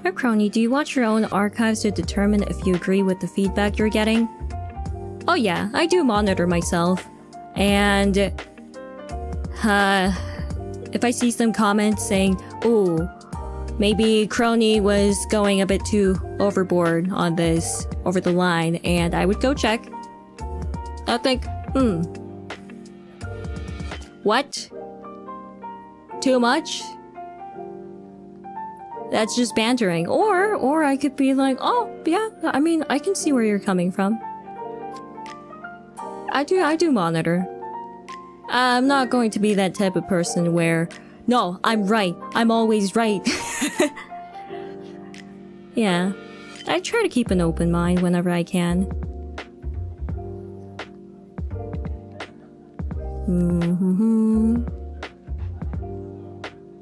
Hey Crony, do you watch your own archives to determine if you agree with the feedback you're getting? Oh yeah, I do monitor myself. And... if I see some comments saying, "Ooh, maybe Crony was going a bit too overboard on this, over the line," and I would go check. I'll think, what? Too much? That's just bantering. Or I could be like, oh, yeah, I mean, I can see where you're coming from. I do monitor. I'm not going to be that type of person where, no, I'm right. I'm always right. Yeah. I try to keep an open mind whenever I can.